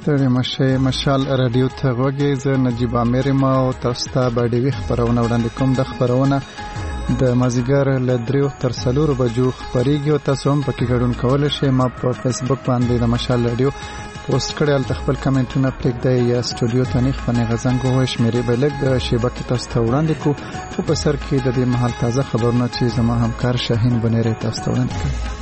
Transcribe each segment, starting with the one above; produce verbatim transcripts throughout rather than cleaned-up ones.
ستړي مشه مشال رادیو ته غوږی زه نجیب عامر ما او تاسو ته به ډیوي خبرونه وړاندې کوم. د خبرونه د مازیګر له دریو تر څلورو بجو خبرېږي او تاسو هم پکې ګډون کولی شئ. ما په فیسبوک باندې د مشال رادیو پوسټ کړی، هلته خپل کمنټونه پرېږدئ یا سټوډیو ته نیغ په نیغه زنګ ووهئ. شمېرې به لږ د شیبه کې تاسو ته وړاندې کړو، خو په سر کې د دې مهال تازه خبرونه چې زما همکار شاهین بنیری تاسو ته وړاندې کوي.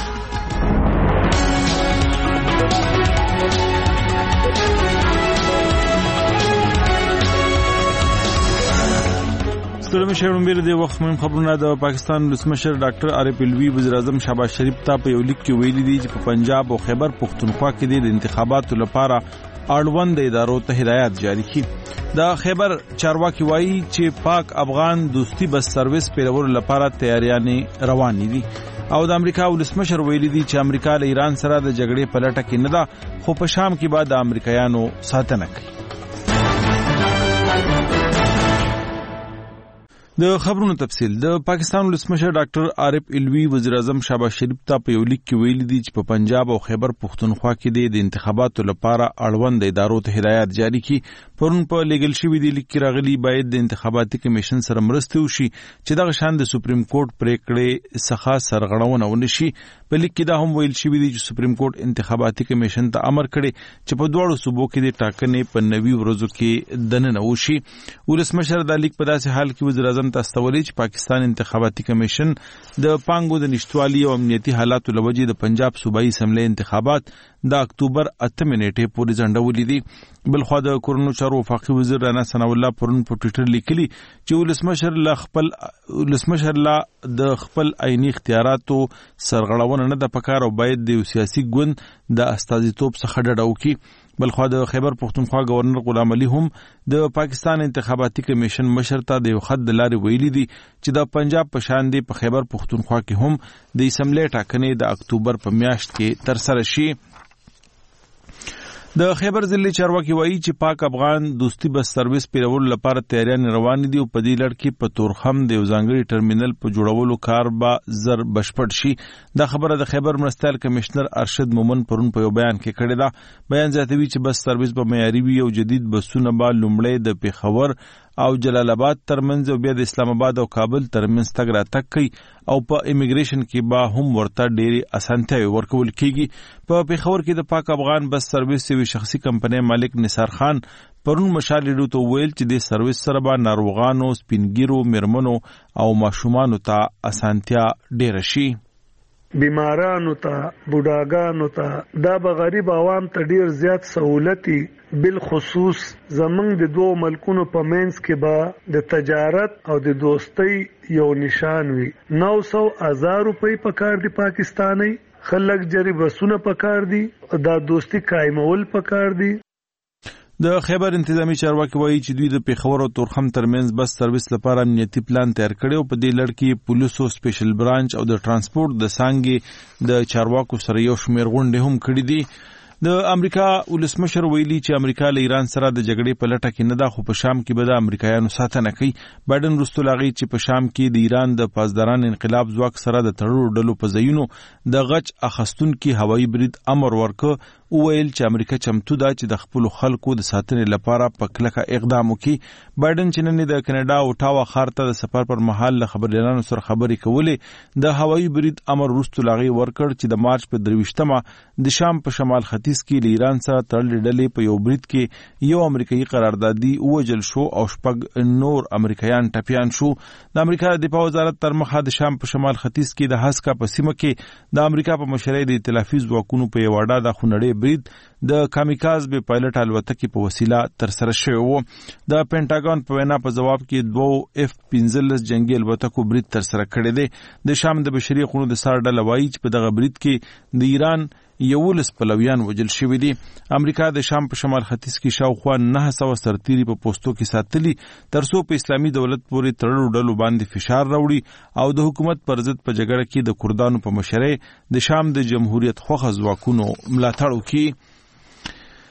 سلام شهرون بیر دی وخت مهم خبرونه. د پاکستان ولسمشر ډاکټر عارف الوی وزیر اعظم شهباز شریف ته په یو لیک کې ویلي دي چې په پنجاب او خیبر پختونخوا کې د انتخاباتو لپاره اړوند ادارو ته هدایت جاری کړي. د خیبر چارواکي وایي چې پاک افغان دوستی بس سرویس پیلولو لپاره تیاریانې روانې دي او د امریکا ولسمشر ویلي دي چې امریکا له ایران سره د جګړې په لټه کې نه ده، خو په شام کې به د امریکایانو ساتنه کوي. د خبرونو تفصیل. د پاکستان ولسمشر ډاکټر عارف الوی وزیر اعظم شهباز شریف ته په یو لیک کې ویلي دي چې په پنجاب او خیبر پختونخوا کې د انتخاباتو لپاره اړوند ادارو ته هدایت جاری کړي. پرون په لیګل شوی دی لیک کې راغلي باید د انتخاباتي کمیشن سره مرسته وشي چې دغه شان د سپریم کورټ پریکړې څخه سرغړونه ونشي. په لیک کې دا هم ویل شوی دی چې سپریم کورټ انتخاباتي کمیشن ته امر کړي چې په دواړو صوبو کې د ټاکنې په نوي ورځو کې دننه وشي. ولسمشر دا لیک په داسې حال کې وزیر اعظم تستولی چې پاکستان انتخاباتي کمیشن د پانګو د نشټوالي او امنیتي حالاتو لوجې د پنجاب صوبایي اسمبلی انتخابات د اکتوبر اتمه نیټې پورې ځنډولې دي. بلخوا د کورونو چارو وفاقي وزیر رانا ثناء الله پرون په ټویټر لیکلي چې ولسمشر له خپل ولسمشر له د خپل عیني اختیاراتو سرغړونه نه د پکار او باید د سیاسي ګوند د استازیتوب څخه ډډه وکړي. بلخوا د خیبر پختونخوا گورنر غلام علي هم د پاکستان انتخاباتي کمیشن مشر ته د یو خط د لارې ویلي دي چې د پنجاب په شان دی په خیبر پختونخوا کې هم د اسمبلی ټاکنې د اکتوبر په میاشت کې ترسره شي. د خیبر ضلع چارواکي وایي چې پاک افغان دوستی بس سرویس پیلولو لپاره تیاریانې روانې دي او په دې لړ کې په تورخم د یو ځانګړي ټرمینل په جوړولو کار به زر بشپړ شي. دا خبره د خیبر مرستیال کمشنر ارشد مومن پرون په یو بیان کې کړې ده. بیان زیاتوي چې بس سرویس به معیاري وي او جدید بسونه به لومړی د پیښور او جلال آباد ترمنځ او بیا د اسلام آباد او کابل ترمنځ تګ راتګ کوي او په امیګریشن کې به هم ورته ډېرې اسانتیاوې ورکول کېږي. په پیښور کې د پاک افغان بس سرویس یوې شخصي کمپنۍ مالک نثار خان پرون مشال ریډیو ته ویل چې د سرویس سره به ناروغانو، سپینګیرو، میرمنو او ماشومانو ته اسانتیا ډېره شي. بیمارانو ته، بوډاګانو ته، دا به غریب عوام ته ډیر زیات سہولتي، بالخصوص زمنګ د دوه ملکونو په منځ کې به د تجارت او د دوستۍ یو نشان وي. نو سو هزار روپۍ په کار دی پاکستاني خلک جری بسونه په کار دی، دا دوستی قائمول په کار دی. د خیبر انتظامی چارواکي وایي چې دوی د پیښور او تورخم ترمنځ بس سرویس لپاره امنیتي پلان تیار کړی او په دې لړ کې پولیسو سپیشل برانچ او د ترانسپورت د څانګې د چارواکو سره یو شمېر غونډې هم کړي دي. د امریکا ولسمشر ویلي چې امریکا له ایران سره د جګړې په لټه کې نه ده، خو په شام کې به د امریکایانو ساتنه کوي. بایدن وروسته له هغې چې په شام کې د ایران د پاسداران انقلاب ځواک سره د تړلو ډلو په ځایونو د غچ اخیستونکي هوایي برید امر ورکړ، وویل چې امریکا چمتو ده چې د خپلو خلکو د ساتنې لپاره په کلکه اقدام وکړي. بایدن چې نن د کینیډا اوټاوا ښار ته د سفر پر مهال له خبریالانو سره خبرې کولې، د هوایي برید امر وروسته له هغې ورکړ چې د مارچ په درویشتمه د شام په شمال ختیځ کې له ایران سره تړلې ډلې په یو برید کې یو امریکایي قراردادي ووژل شو او شپږ نور امریکایان ټپیان شو. د امریکا د دفاع وزارت تر مخه د شام په شمال ختیځ کې د هسکا په سیمه کې د امریکا په مشرۍ د ائتلافي ځواکونو په یو ډاډه خونړی برید د کامیکاز به پایلټ الوتکې په وسیله ترسره شوی و. د پینټاګون په وینا په جواب کې دوه اف پنځلس جنگي الوتکو برید ترسره کړی دی. د شام د بشري حقوقو د سار ډله وایي چې په دغه برید کې د ایران یولس پلویان وژل شوي دي. امریکا د شام په شمال ختیځ کې شاوخوا نه سوه سرتیري په پوستو کې ساتلي ترڅو په اسلامي دولت پورې تړلو ډلو باندې فشار راوړي او د حکومت پر ضد په جګړه کې د کردانو په مشرۍ د شام د جمهوریت خوښه ځواکونو ملاتړ وکړي.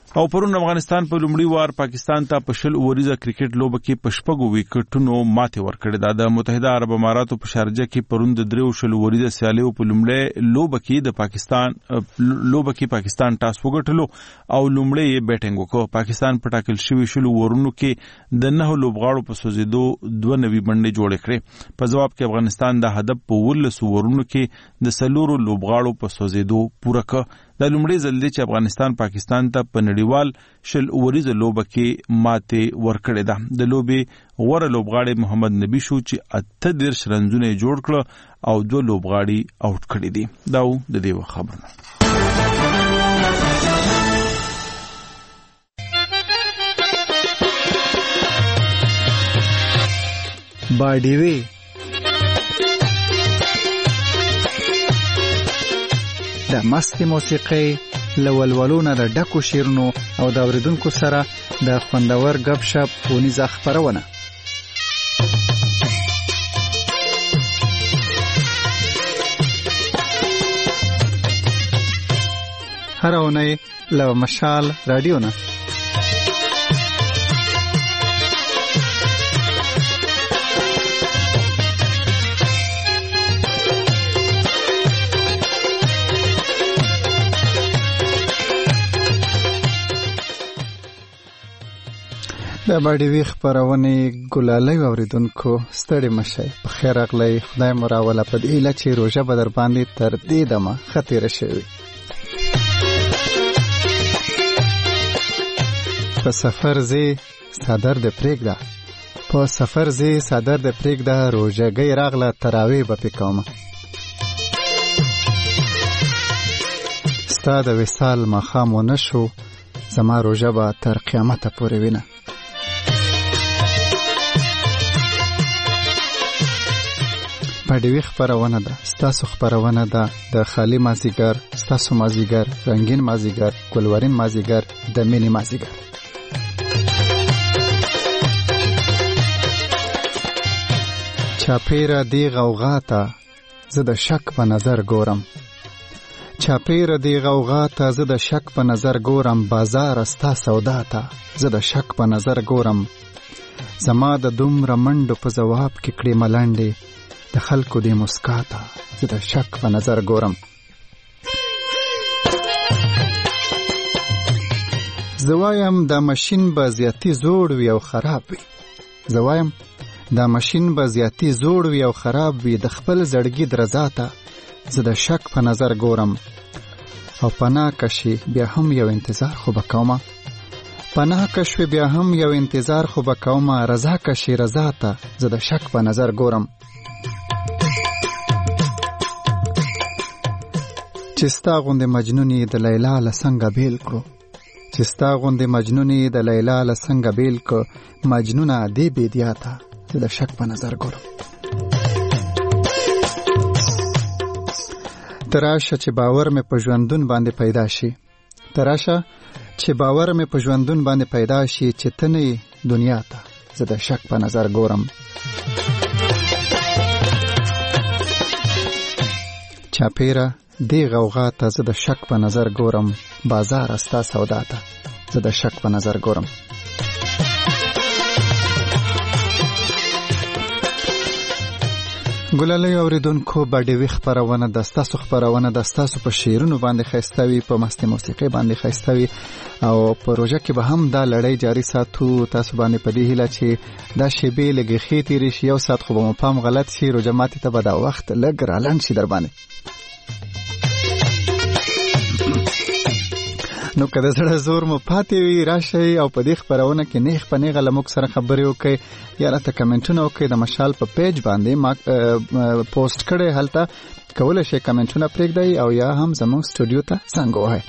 او پرون افغانستان په لومړي وار پاکستان ته په شل اوریزه کرکټ لوبه کې په شپږو وکټونو ماتې ورکړې ده. د متحده عرب اماراتو په شارجه کې پرون د دریو شل اوریزه سیالیو په لومړی لوبه کې د پاکستان لوبه کې پاکستان ټاس وګټلو او لومړی یې بیټینګ وکړ. پاکستان په ټاکل شوي شل اورونو کې د نهو لوبغاړو په سوځېدو دوه نوي منډې جوړې کړې. په جواب کې افغانستان د هدف په ولس اورونو کې د څلورو لوبغاړو په سوځېدو پوره کړ. د لومړي ځل دی چې افغانستان پاکستان ته په نړیوال شل اوریزه لوبه کې ماتې ورکړې ده. د لوبې غوره لوبغاړی محمد نبی شو چې اته دېرش رنزونه یې جوړ کړه او دوه لوبغاړي آوټ کړي دي. دا و د دې خبرونه. باډیوي د مستي موسیقي لولولونه د ډکو شیرونو او د اوریدونکو سره د خوندور غب شپ ونیزه خبرونه. هر اونۍ له مشال رادیو نه د باډیوي خبرونه ګلالۍ اوریدونکو ستړي مشي په خیر راغلی. خدای مو راوله په دې اله چې روزه به در باندې تر دې دمه خطر شوي. په سفر زی صدر د پرېږده په سفر زی صدر د پرېږده روزګي راغله تراوی به پکوم. ستا د وصال مخام و نشو زما روزه به تر قیامت پورې وینه. باډیوي خبرونه ده ستاسو خبرونه ده د خالی مازیګر ستاسو مازیګر رنگین مازیګر ګلورین مازیګر د مینی مازیګر. چاپیره دی غوغا ته زه د شک په نظر ګورم. چاپیره دی غوغا ته زه د شک په نظر ګورم. بازار ستا سودا ته زه د شک په نظر ګورم. زما د دومره منډو په ځواب کې کړې ملنډې د خلکو دی مسکا ته زه د شک په نظر ګورم. زوایم دا ماشین به زیاتی زوړ وي او خراب وي. زوایم دا ماشین به زیاتی زوړ وي او خراب وي. د خپل زړګي درزا ته زه د شک په نظر ګورم. او پناه کشي بیا هم یو انتظار خو به کومه. پناه کشوي بیا هم یو انتظار خو به کومه. رضا کشي رضا ته زه د شک په نظر ګورم. چې ستا غوندې مجنونی د لیلا له څنګه بیل کړو. چې ستا غوندې مجنونی د لیلا له څنګه بیل کړو. مجنونه دې بیدیا ته زه د شک په نظر ګورم. تراشه چې باور مې په ژوندون باندې پیدا شي. تراشه چې باور مې په ژوندون باندې پیدا شي. چې ته نه دنیا ته زه د شک په نظر ګورم. چاپیره دی غوغا ته زه د شک په نظر ګورم. بازار ستا سودا ته زه د شک په نظر ګورم. ګلالۍ اوریدونکو باډیوي خبرونه د ستاسو خبرونه د ستاسو په شعرونو باندې ښایسته وي، په مستي موسیقي باندې ښایسته وي او په روژه کې به هم دا لړۍ جاري ساتو. تاسو باندې په دې هیله چې دا شیبې لږې ښې تېرې شي، یو ساعت خو به مو پام غلط شي، روژه ماتې ته به دا وخت لږ رالنډ شي در باندې. نو که د زړه زور مو پاتې وي راشئ او په دې خبرونه کې نیغ په نیغه له موږ سره خبرې وکړئ یا راته کمنټونه وکړئ. د مشال په پیج باندې ما پوسټ کړی، هلته کولی شئ کمنټونه پرېږدئ او یا هم زموږ سټوډیو ته زنګ ووهئ.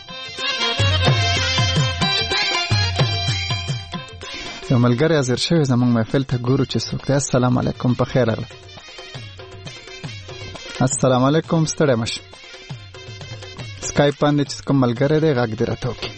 یو ملګری حاضر شوی زموږ محفل ته، ګورو چې څوک دی. السلام علیکم، په خیر راغله. السلام علیکم، ستړی مشه. سکایپ باندې چې کوم ملګری دی غږ دې راته وکړي.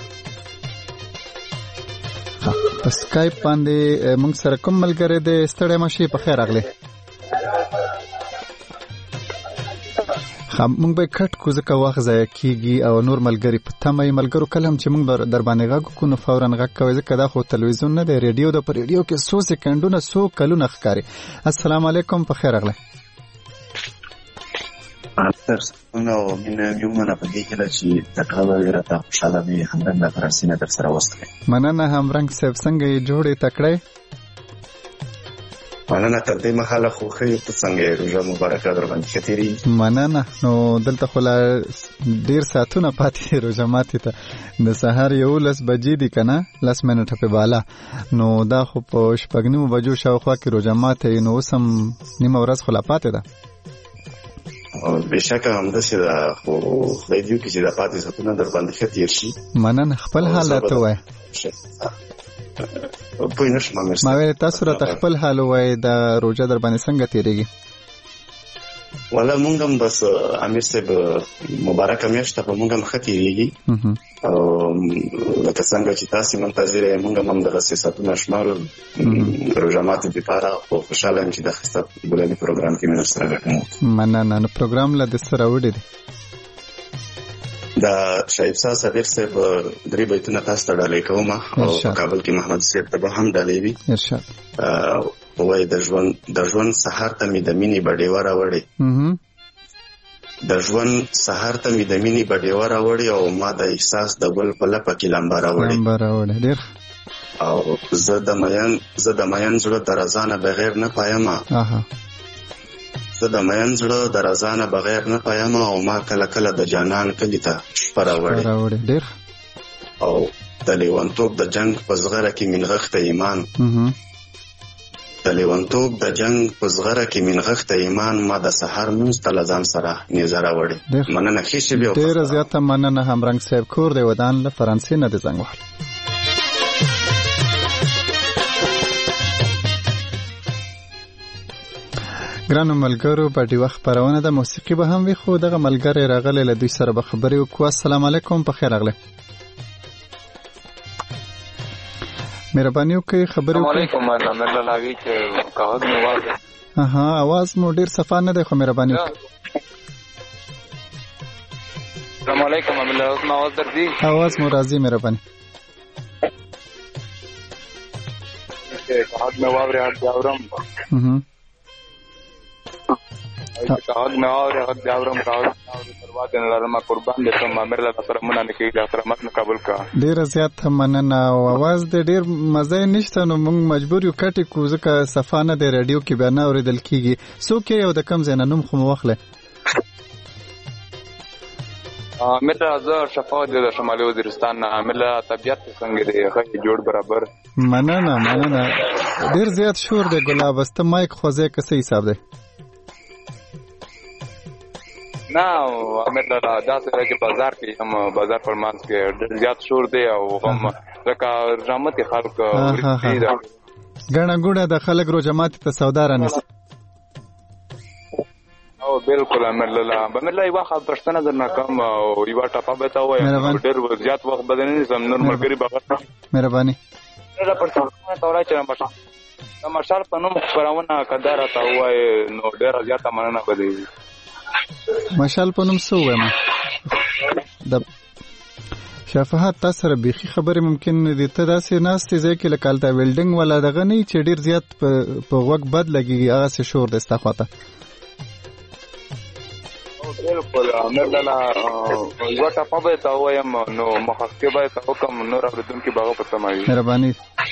په سکایپ باندې موږ سره کوم ملګری دی، ستړی مشي، په خیر راغلی. موږ به کټ کو ځکه وخت ضایع کیږي او نور ملګری په تمه ملګرو کلم چې موږ در باندې غږ کو نو فورا غږ کوي ځکه دا خو تلویزیون نه دی ریډیو د پر ریډیو کې څو سکندونه څو کلونه ښکاري. السلام علیکم په خیر راغلی. تر نو مینه یومنه په دې کې چې تکړه راته خوشاله وي همرنګ فرانسینه در سره وستله. مننه همرنګ صاحب څنګه جوړې تکړه؟ مننه تر دې مخاله خو خې ته څنګه روزه مبارکه در باندې ختيري. مننه. نو دلته خو ډیر ساعتونه پاتې روزه ماتې ته د سحر یو لس بجې دي کنه لس منټه په بالا نو دا خو په شپږ نیمو بجو شاوخوا کې روزه ماتې نو اوس هم نیمه ورځ خو لا پاتې ده. بشکه همداسې ده خو خدای دې وکړي چې دا پاتې ساعتونه در باندې ښه تېر شي. مننه. خپل حال راته ووایه. پوه نه شوم امیر صاحب. ما ویل تاسو راته خپل حال ووایئ دا روژه در باندې څنګه تېرېږي؟ والا مونږ هم بس امیر صاحب مبارکه میاشت په مونږ هم ښه تېرېږي او لکه څنګه چې تاسې منتظر یې مونږ هم دغسې ساعتونه شمارو روژه ماتې دپاره خو خوشحاله یم چې د ښایسته ګلاني پروګرام کې مې درسره ګډون وکړو. مننه. نو پروګرام له د څه راوړی دی؟ د شایب صاحب صابر صاحب درې بیتونه تاسو ته ډالۍ کوم او په کابل کې محمد صاحب ته به هم ډالۍ وي. ارشاد. وای د ژوند د ژوند سحر ته مې د مینې بډېوه راوړې د ژوند سحر ته مې د مینې بډېوه راوړې او ما د احساس د ګل په لپه کې لمبه راوړې ډېر او زه د مین زه د مین زړه د رضا نه بغیر نه پایم زه د مین زړه د رضا نه بغیر نه پایم او ما کله کله د جانان کلي ته شپه راوړې ډېر او د لیونتوب د جنګ په زغره کې مې نغښته ایمان د لیونتوب د جنگ په زغره کې من غښته ایمان ما د سحر مونځ ته له ځان سره نیزه راوړې. مننه ښې شېبې. ډېره زیاته مننه همرنګ صاحب. کور دی ودان له فرانسې نه د زنګ وهل. ګرانو ملګرو په دې وخت خپرونه د موسیقي به هم وي خو دغه ملګری راغلی له دوی سره به خبرې وکړو. السلام علیکم په خیر راغلی. مهرباني وکړئ خبرې وکړئ. السلام علیکم. مله لاوي چې کاغذ مې واغې. اها आवाज مو ډیر صفا نه دی خو مهرباني وکړئ. السلام علیکم. مله اوس ما आवाज درځي؟ आवाज مو راځي مهرباني. کاغذ مې واغې هغه جاورم. اها کاغذ مې واغې هغه جاورم کاغذ پروا دې نه لرم قربان دې ته مامر له سره مونږ نه کېږي د سره متن قبول کا. ډیر زیات مننه او आवाज دې ډیر مزه نشته نو موږ مجبور یو کټی کو ځکه صفا نه دی رادیو کې بیان اوریدل کیږي. څوک یو د کم ځای نه نوم خو مو واخله. امیر زه شفاعت د شمالي وزیرستان نه. امیر طبيعت څنګه دی؟ ښه جوړ برابر. مننه مننه. ډیر زیات شور دی ګلاب. است مایک خوځه کسه حساب دی؟ نه امیر دا داسې دی چې بازار کې هم بازار پر مانس کې ډېر زیات شور دی او هم ځکه رحمت خلک ورته دی ګڼه ګوڼه د خلک روزه ماتې ته سودا رانیسي. او بالکل امیر الله امیر الله یو وخت پښتنه در نه کم او یو ټاپه به تا وای ډېر زیات وخت بدن نه سم نورمال کری بغیر. مهرباني. دا پښتنه تورای چې مشال دا مشال په نوم خبرونه کدار تا وای نو ډېر زیات مننه بدی. مشال په نوم څه وایم د شفاعت تاسو سره بيخي خبره ممکن دي ته داسې ناستې ځای کې لکه الته ویلډینګ ولا دغه نه چې ډیر زیات په وګ بد لګي هغه څه شور دستا خواته. بالکل امر لاله یو ټاپه به تا وایم نو مخکې به تا حکم نور اوریدونکو باغ په سمای. مهرباني.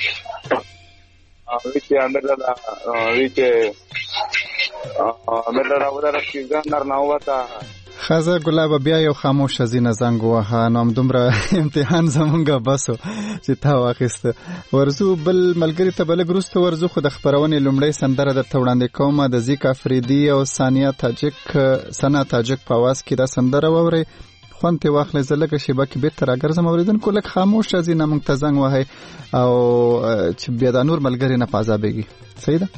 وی چې امر لاله وی چې امر لاله ودار چې ځان نر نه وتا خزه ګلاب بیا یو خاموش ازینه زنګ وه نو دومره امتحان زمونږه بسو چې تا واخیسته. ورزو بل ملګری ته بل ګروسته ورزو خو د خبرونې لومړی سندره د توړاندې کومه د زیک افریدی او ثانیه تاجک سنا تاجک په आवाज کې دا سندره ووري خوند ته واخلې زلګه شیبه کې به تر اگرزم اوریدونکو لک خاموش ازینه مونږ ته زنګ وهي او چې بیا د نور ملګری نه پازابېږي. صحیح ده.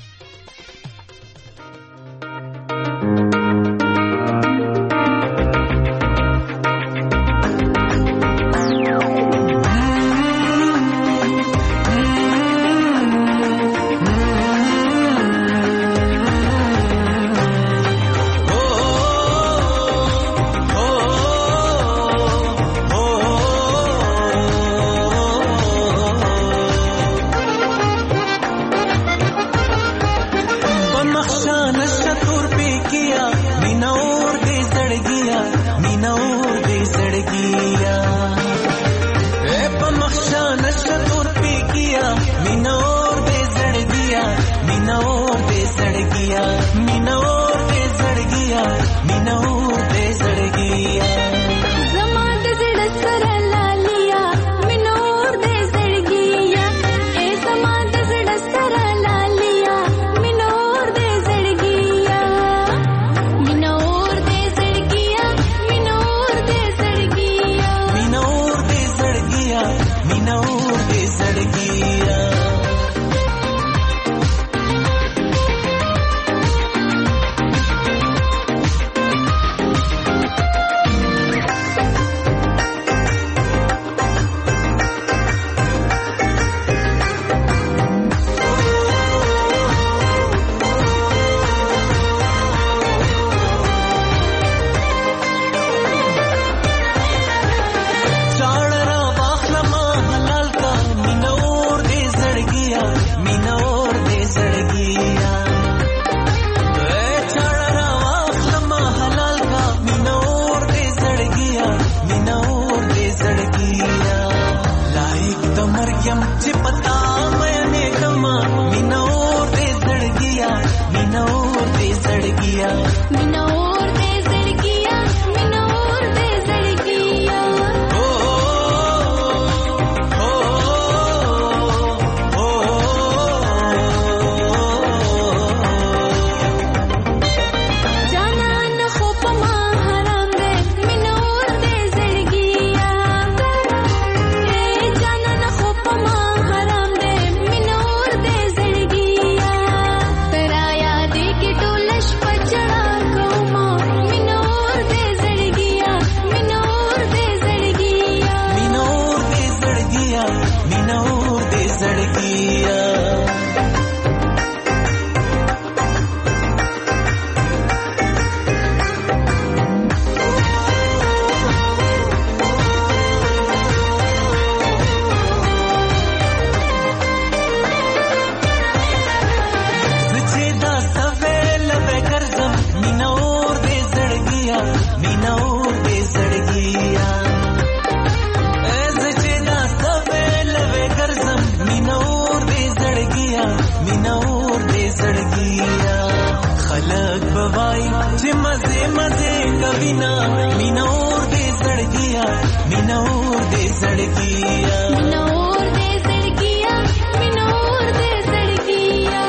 मिनोर दे सड़किया मिनोर दे सड़किया मिनोर दे सड़किया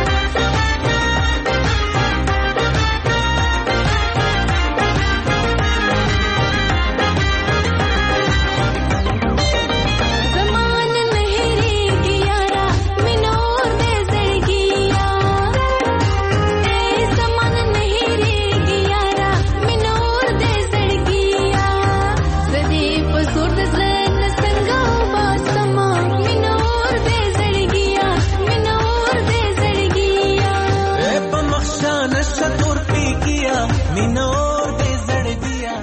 जमान नहरे गियारा मिनोर दे सड़किया ए जमान नहरे गियारा मिनोर दे सड़किया सदी पसूर दसन संगा बासमा मिनोर दे सड़किया मिनोर दे सड़किया ए बमखशान शतुर पी किया मिनोर दे सड़किया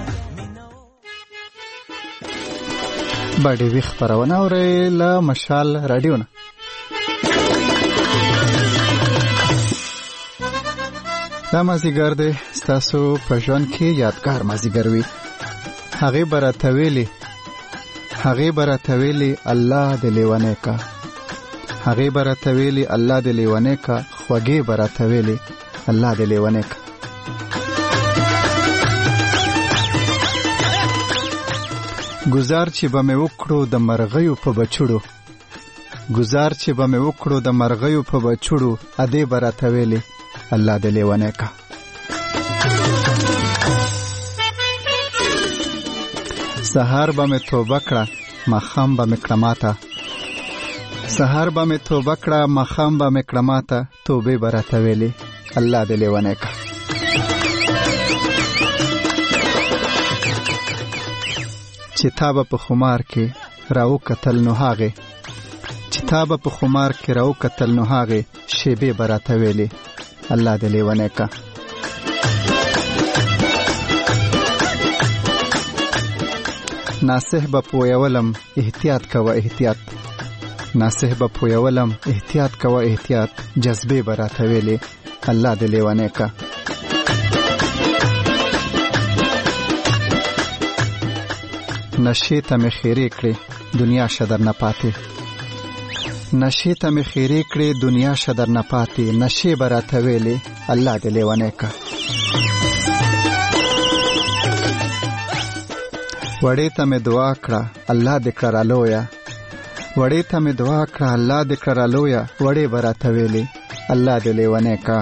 باډي وی خبرونه اوري له مشال رادیو نه. دا مازیګر دی ستاسو په ژوند کې یادګار مازیګر وي. هغې به راته ویلي هغې به راته ویلي الله دې لیونی کا هغې به راته ویلي الله دې لیونی کا خوږې به راته ویلي الله دې لیونی کا. گزار چې به مې وکړو د مرغیو په بچړو گزار چې به مې وکړو د مرغیو په بچړو ادې به راته ویلي الله دې لیونی کا. سهار به مې توبه کړه ماښام به مې کړه ماته سهار به مې توبه کړه ماښام به مې کړه ماته توبې به راته ویلي الله دې لیونی کا. چې تا به په خمار کې راو کتل نو هغې چې تا به په خمار کې راو کتل نو هغې شیبې به راته ویلي الله دې لیونی کا. ناصح به پویولم احتیاط کوه احتیاط ناصح به پویولم احتیاط کوه احتیاط جذبې به راته ویلي الله دې لیونی کا. نشې ته مې خیرې کړې دنیا شه درنه پاتې نشې ته مې خیرې کړې دنیا شه درنه پاتې نشې به راته ویلې الله دې لیونی کا. وړې ته مې دعا کړه الله دې کړه رالویه وړې ته مې دعا کړه الله دې کړه رالویه وړې به راته ویلې الله دې لیونی کا.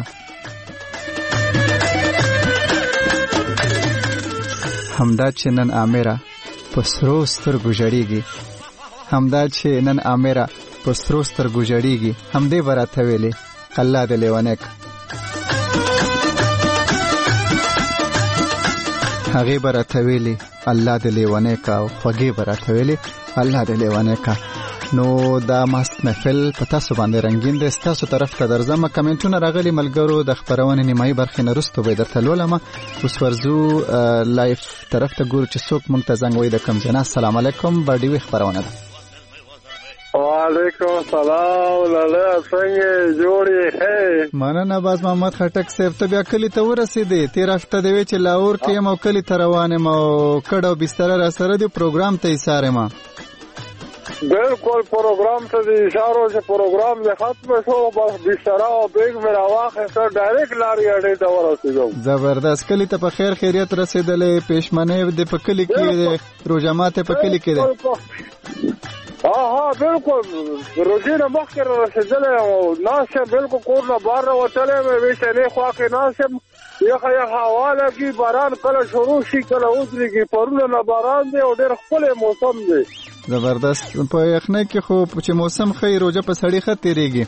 همدا چې نن آمره په سرو سترګو ژړېږي همدا چې نن آمره په سرو سترګو ژړېږي همدې به راته ویلې الله دې لیونی کا. هغې به راته ویلې الله دې لیونی کا او خوږې به راته ویلې الله دې لیونی کا. نو دا ماست محفل په تاسو باندې رنګین دی. ستاسو طرف ته درځم. کمنټونه راغلي ملګرو د خپرونې نیمایي برخې نه وروسته به یې درته لولم. اوس ورځو لایف طرف ته ګورو چې څوک موږ ته زنګ وایي د کوم ځای نه. السلام علیکم. باډي وی خپرونه ده. وعلیکم السلام لاله څنګه جوړې هې مننه باز محمد خټک صاحب. ته بیا کلی ته ورسېدې تیر هفته دی چې لاهور کې یم او کلی ته روان یم او کډ او بستر را سره دی پروګرام ته ایثار یم. بالکل پروګرام ته د اشارو چې پروګرام نه ختم شو بس بستر او بیگ مې راواخیسته ډایرکټ لارې اډې ته ورسېدم. زبردست. کلی ته په خیر خیریت رسېدلې. پېشمنۍ د په کلی کې روژه ماتې په کلی کې ده. ها ها بالکل روزي نه مخکې رسېدلی او ناست یم بالکل کور نه بهر راوتلی یم ویشنې خوا کې ناست یم. یخه یخه هوا لګي باران کله شروع شي کله ودرېږي. پرونه نه باران دی او ډېر ښکلی موسم دی. زبردست. په یخنۍ کې خو چې موسم ښه روژه په سړي ښه تېرېږي.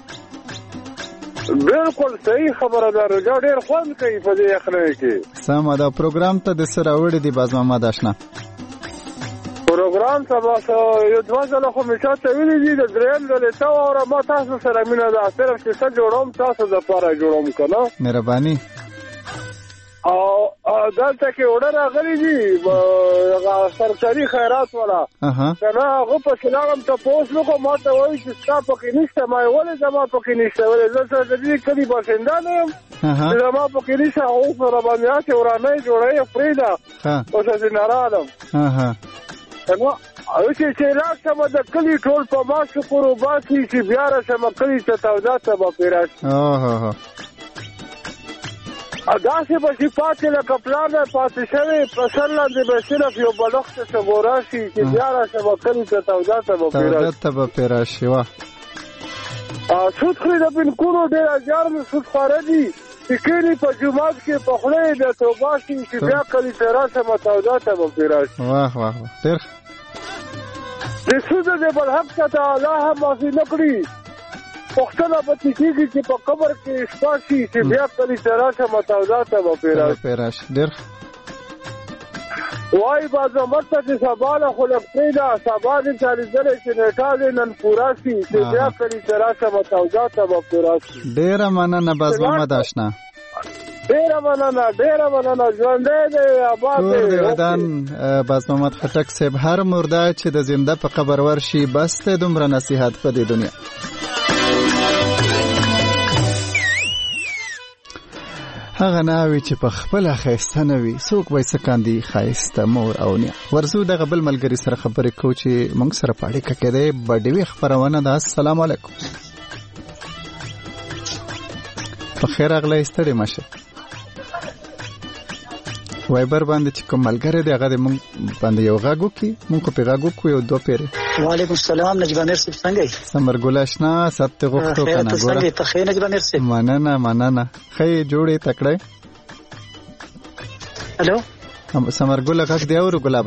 بالکل صحیح خبره ده. روژه ډېر خوند کوي په دې یخنۍ کې. سمه ده. پروګرام ته د څه راوړي دي باز محمد اشنا؟ پروګرام ته بس یو دوه ځله خو مې چاته ویلي دي د درېیم ځلې ته واوره ما تاسو سره مینه ده صرف چې څه جوړوم تاسو دپاره جوړوم که نه. مهرباني. او دلته کې اوړه راغلي دي سرکاري خیرات والا که نه هغه پسې لاړم تپوس وکړو ما ته وایي چې ستا پکې نشته. ما یې ولې زما پکې نشته ولې زه سره د دې کلي باشنده نه یم چې زما پکې نشته. هغو سره باندې هسې ورانۍ جوړوي پرېږده اوس هسې نه رالم چې لاړ شم د کلي ټول په ما شکر وباسي چې بیا راشم کلي ته تودا ته به پرې راشي. داسې به چې پاتې لکه پلار نه پاتې شوی په سر لاندې به صرف یو بلوخ ته څه ګورا شي چې بیا راشه به کلي ته تودا ته به پرې تودا ته به پرې راشي وه سود خوري د بنکونو ډېر زیار مې سود خواره دي چې کلي په جومات کې په خوله یې بیا توبه شي چې بیا کلي ته راشه به تودا ته به پرې راشي واه واه واه ډېر د سود د بلحق څخه الله هم معافي نه کړي پښتنه پتی کېږي چې په قبر کې شپه شي چې بیا کلي ته راشه متودا ته به پرې راشي ډېر وایي باز عمر ته چې سبا له خو لږ پرېږده سبا دې چارېدلی چې نیټه دې نن پوره شي چې بیا کلي ته راشه متودا ته به پرې راشي ډېره مننه باز محمد اشنا ډېره مننه ډېره مننه ژوندی دی آباد دی کور دې ودان باز محمد خټک صاحب هر مرده چې د زنده په قبر ورشي بس دی دومره نصیحت په دې دنیا هغه ناوي چې په خپله ښایسته نه وي څوک به یې څه کاندي ښایسته مور او نیا ورځو دغه بل ملګري سره خبرې کوو چې موږ سره په اړیکه کې دی بډیوي خپرونه ده السلام علیکم په خیر راغلی ستړي مه شئ وایبر باندې چې کوم ملګری دی هغه د موږ باندې یو غږ وکړي موږ خو پې غږ وکړو یو دوه پیرې وعلیکم السلام نجیب امیر صاحب څنګه یې ثمرګل اشنا سات ته غوښتو که نه ته څنګه یې ته ښه نجیب امیر صاحب مننه مننه ښه یې جوړ یې تکړه الو ثمرګله غږ دی اورو ګلاب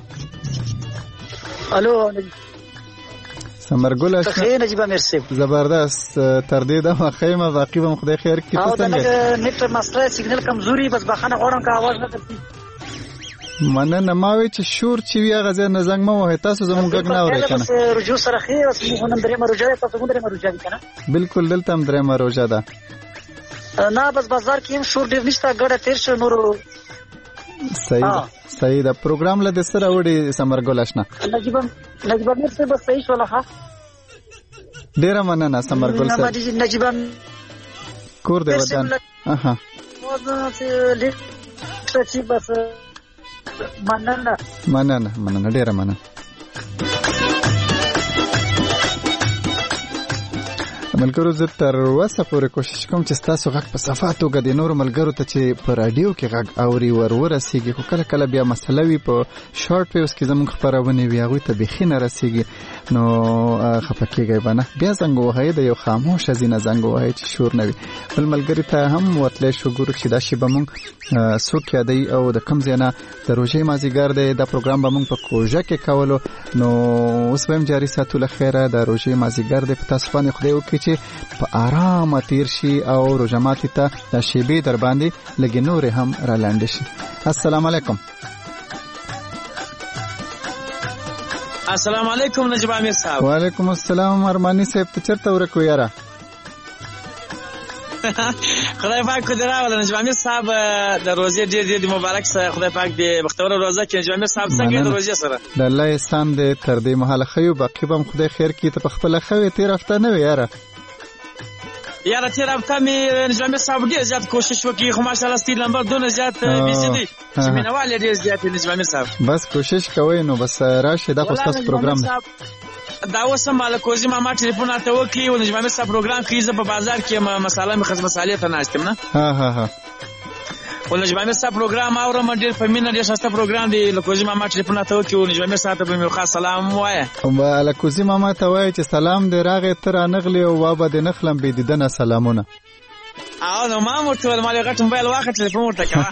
الو ثمرګل اشنا ښه نجیب امیر صاحب زبردست تر دې دمه ښه یم باقي به م خدای خیر کړي ته څنګه او د نېټ مسله سیګنل کمزوري بس بخښنه غواړم که اواز نه درځي مننه ما وی چې شور چې وي هغه ځای نه زنګ مه وهئ تاسو زموږ غږ نه اورئ که نه رجوع سره ښې بس موږ نن درېیمه روژه ده تاسو هم درېیمه روژه دي که نه بلکل دلته هم درېیمه روژه ده نه بس بازار کې هم شور ډېر نشته ګډه تېر شو نورو صحیح ده صحیح ده پروګرام له دې څه راوړي ثمرګل اشنا نجیب نجیب امیر صاحب بس صحیح شوله ښه ډېره مننه ثمرګل صاحب نجیب کور دې ودان اها بس مننه مننه مننه ډېره مننه ملګرو زه تر اوسه پورې کوشش کوم چې ستاسو غږ په صفا توګه د نورو ملګرو ته چې په راډیو کې غږ اوري ور ورسیږي خو کله کله بیا مسله وي په شارټ ویوز کې زموږ خپرونې وي هغوی ته بیخي نه رسیږي نو خفه کېږئ به نه بیا زنګ ووهئ د یو خاموشه ځینه زنګ ووهئ چې شور نه وي بل ملګري ته هم ورتلی شو ګورو چې دا شیبه موږ څوک یادوي او د کوم ځای نه د روژې مازدیګر دی دا پروګرام به موږ په کوژه کې کولو نو اوس به هم جاري ساتو له خیره د روژې مازدیګر دی په تاسو باندې خدای وکړي چې په آرامه تیر شي او روژه ماتي ته د شیبې در باندې لږې نورې هم را لنډې شي السلام علیکم السلام علیکم نجیب امیر صاحب وعلیکم السلام ارمانی صاحب ته چرته ورک و یاره خدای پاک کو دراوله نجیب امیر صاحب د روزې ډېر ډېر مبارک سره خدای پاک دې بختوره روزه کې نجیب امیر صاحب څنګه د روزې سره د الله احسان دې تر دې مهاله خیو باقي به خدای خیر کړي ته په خپل خوي تیر هفته نه یاره یاره تیر هفته مې نجیب امیر صاحب ډېر زیات کوشش وکړي خو ماشاءالله ستیر نمبر دونه زیات بیزي دي چې مینوال ډېر زیات نجیب امیر صاحب بس کوشش کوئ نو بس راشي دا خو ستاسو پروګرام دی دا اوس هم مالکوزي ماما ټلیفون راته وکړي او نجیب امیر صاحب پروګرام کوي زه په بازار کې مساله مې خز مسالې ته ناست یم نه ها ها ها او نجیب امیر صاحب پروګرام اورم ډېر په مینه ډېر ښایسته پروګرام دی لکوزي ماما ټلیفون راته وکړي او نجیب امیر صاحب ته به مې خاص سلام ووایه لکوزي ماما ته وایه چې سلام دې راغی ته رانغلې او وا به دې نخلم بې دیدنه سلامونه او نو ما ورته ویل ما غټ موبایل واخه ټلیفون ورته کوه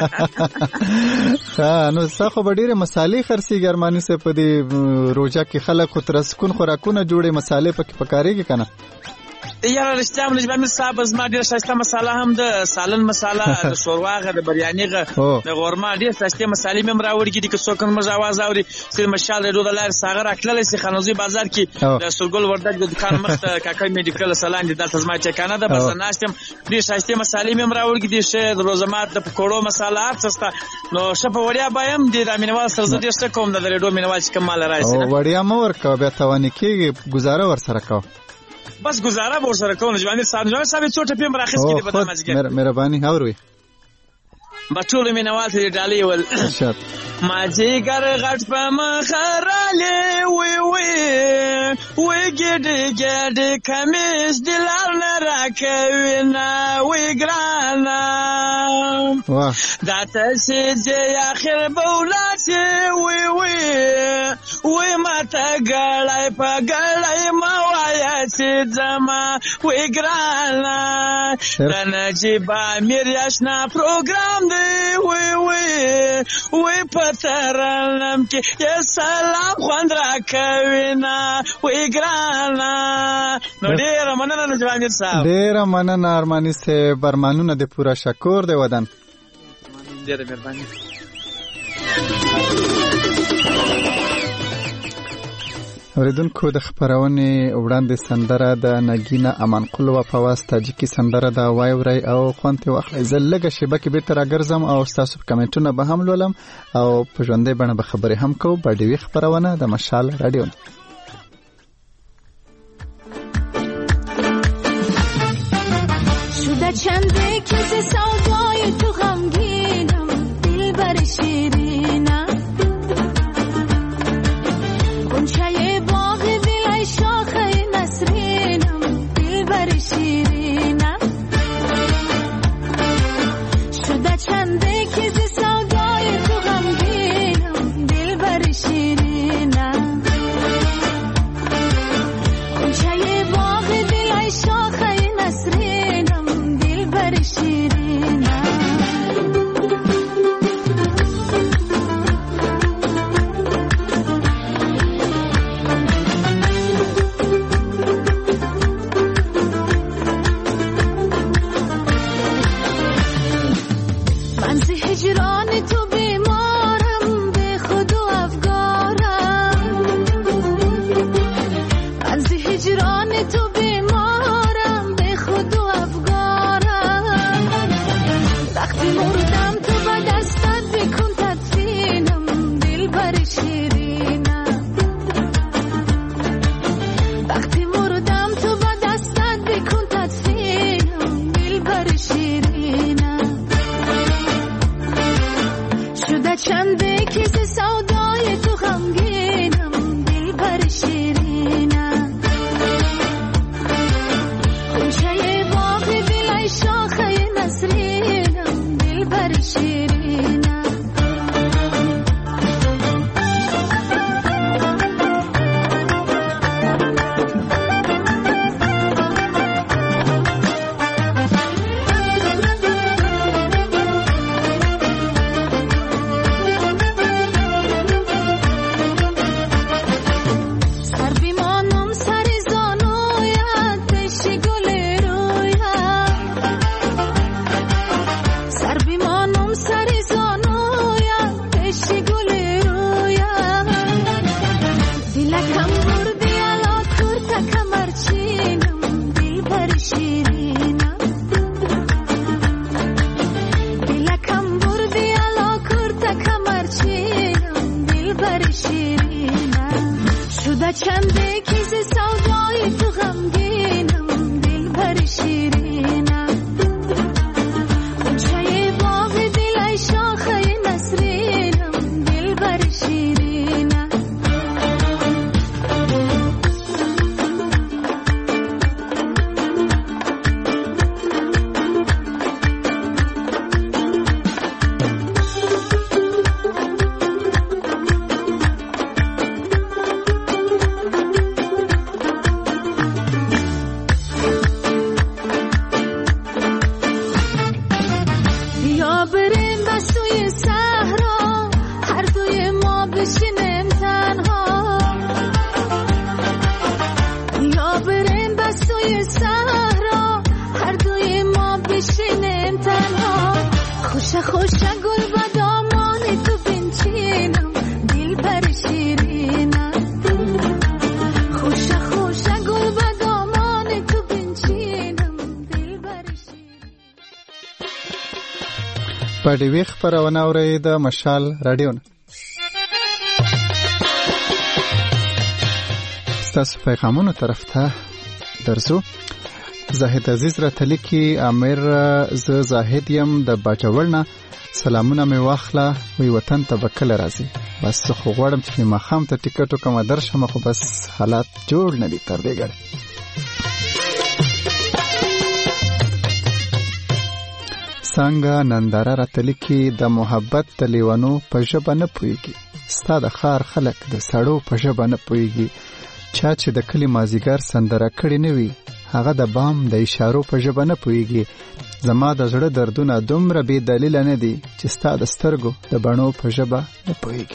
ښه نو ستا خو به ډېرې مسالې خرڅېږي ارماني صاحب په دې روژه کې خلک خو تر سکون خوراکونه جوړې مسالې پکې پکارېږي که نه یاره رښتیا هم نجیب امیر صاحب زما ډېره ښایسته مساله هم د سالن مساله د شورواغه د بریانیغه د غورما ډېر ښایستې مسالې مې هم راوړي دي که څوک هم موږ اواز اوري سید مشال ریډیو د لارې ساغه راکتللی سي خانوزي بازار کې د سرګل وردګ د دکان مخ ته کاکا میډیکل سلام دي دلته زما ټکانه ده بس ناست یم ډېر ښایستې مسالې مې هم راوړي دي ښه د روژه مات د پکوړو مساله هر څه شته نو ښه په وړیا به یم د دا مینوال سره زه ډېر ښه کوم د ریډیو مینوال چې کوم ماله راشي وړیا مه ورکوه بیا تاواني کېږي ګزاره ورسره کوه بس گزاره به ورسره کوو نجیب امیر صاحب نجیب امیر صاحب څو ټپې هم راخیستې دي په دا مازدیګر مهرباني اورئ به ټولو مینوال ته دې ډالۍ ول ما جګر غټ په مخراله وی وی وی ګډ ګډ کمیس دلار نه راکوي نه وی ګرانا دا تاسې چې اخر بولات وی وی وی ماته ګړای په ګړای ما وایا چې زما وی ګرانا د نجیب امیر یاشنا پروګرام دی وی وی وی پترنم کې یا سلام خوند راکوي نه وی ګرانا نو ډېره مننه نجیب امیر صاحب ډېره مننه ارماني صاحب ارمانونه دې پوره شکور دی ودان ډېره مهرباني اوریدونکو د خبرونې وړاندې سندره د نګینه امان قلوه په واسطه تاجیکي سندره دا وایوري او خوند واخلئ. زه لږه شیبه کې بیرته راګرځم او ستاسو کمنټونه به هم لولم او په ژوندۍ بڼه به خبرې هم کوو. باډیوي خبرونه د مشال رادیو. شده چنده کس سودای تو غمگینم دلبر شیرینم گنچه باغ دلای شاخه نسرینم دلبر شیرینم شده چنده کس سودای تو غمگینم دلبر شیرینم گنچه باغ دلای شاخه نسرینم دلبر شیرینم باډیوي خبرونه اورئ د مشال رادیو. ستاسو پیغامونو طرف ته درځو. زاهد عزیز را تلیکی امیر ز زاهد یم د باجوړ نه سلامونه مې واخله وی وطن ته بکل راځي بس خو غواړم چې ما خام ته ټیکټ وکم درشم خو بس حالات جوړ نه دي تر دې ګړ څنګه ننداره راتلی کې د محبت د لیوانو په ژبه نه پوهیږي ستا د ښار خلک د سړو په ژبه نه پوهیږي چا چې د کلي مازیګر سندره کړې نه وي هغه د بام د اشارو په ژبه نه پوهیږي زما د زړه دردونه دومره بې دلیله نه دي چې ستا د سترګو د بڼو په ژبه نه پوهیږي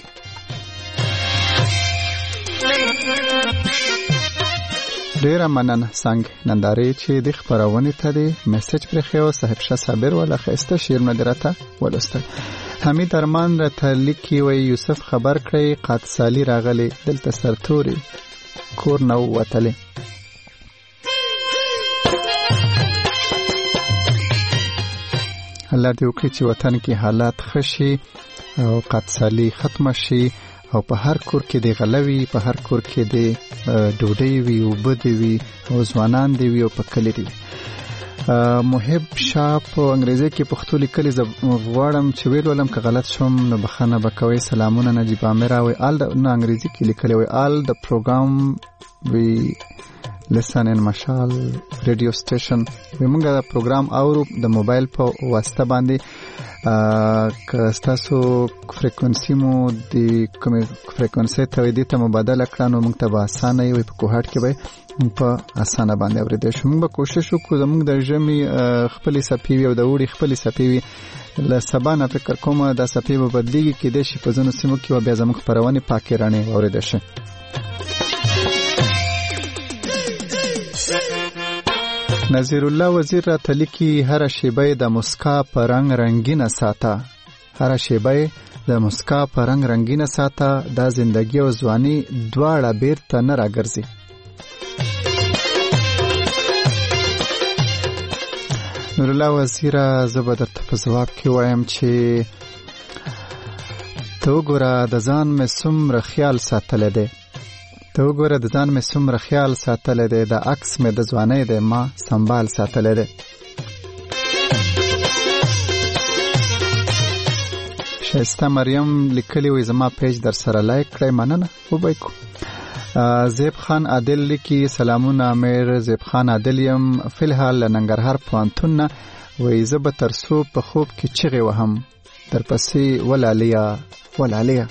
ډیره مننه څنګه نندارې چې د خبرونه ته دی میسج پر خو صاحب شاه صابر ولا خسته شیر مدرته ولستل حمید ارمان را تلیکی و یوسف خبر کړی قادسالی راغلی دلته سرتوري کور نو وتلی الله دې وکړي چې وطن کې حالات خشي او قادسالی ختم شي او په هر کور کې د غلوي په هر کور کې د ډوډۍ وي او بده وي او ځوانان دی وي او په کلی دی محب شاه په انګریزي کې پښتو لیکلي ز غواړم چې ویل ولم که غلط شوم نو بخښنه وکوي سلامونه نجیب عامر او ال نو انګریزي کې لیکلي وي ال د پروګرام وی listen in مشال ریډیو سټیشن موږ دا پروګرام اورو د موبایل په واسطه باندې که تاسو فریکوئنسي مو د کوم فریکوئنسي ته وې د ته مبادله کړو موږ ته به اسانه وي په کوهټ کې به په اسانه باندې اورېدل شو موږ کوشش وکړو زموږ د ژمي خپل سپیوي او د وړي خپل سپیوي له سبا نه فکر کوم د سپیو بدلیږي کې د شي په ځینو سیمو کې بیا زموږ خبرونه پاکې رانه اورېدل شي نظیر الله وزیر را تلکی هر شیبه د مسکا په رنگ رنگینه ساته هر شیبه د مسکا په رنگ رنگینه ساته د زندگی او ځواني دواړه بیرته نه راګرځي نور الله وزیر زبر د جواب کې وایم چې تو ګره د ځان مې څومره خیال ساتل دي ته وګوره د ځان مې څومره خیال ساتل دی د عکس مې د ځوانۍ دی ما سنبال ساتل دی شایسته مریم لیکلی وي زما پیج در سره لایک کړئ مننه وبایکو زیب خان عادل لیکي سلامونه امیر زیب خان عادل یم فلحال ننګرهار پوهنتون نه وایي زه به تر څو په خوب کې چغې وهم درپسې ولالیا ولالیا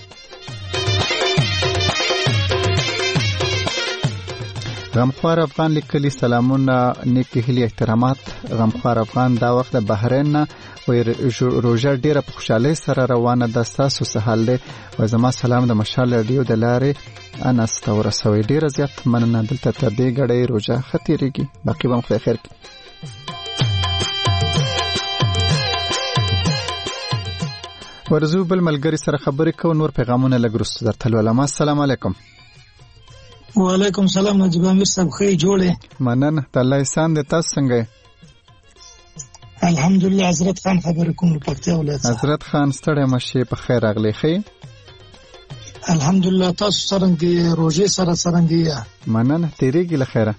غمخوار افغان لیکلی سلامونه نیکی هیلی احترامات غمخوار افغان دا وخت د بحرین نه وی روژه ډیره په خوشحالۍ سره روانه ده ستاسو څه حال دی و زما سلام د مشال رادیو د لارې انس ته ورسوئ ډیره زیات مننه دلته تر دې ګړۍ روژه ښه تېرېږي باقي به مو خدای خیر کړي ورځو بل ملګري سره خبرې کوو نور پیغامونه لږ وروسته درته لولم السلام علیکم وعلیکم سلام نجیب امیر صاحب خې جوړې مننه د الله احسان دې تاسو څنګه الحمدلله حضرت خان خبر کوم پکتیا ولایت حضرت خان ستړی مشه په خیر راغلی خې الحمدلله تاسو څنګه روزه سره څنګه مننه تیریږي له خیره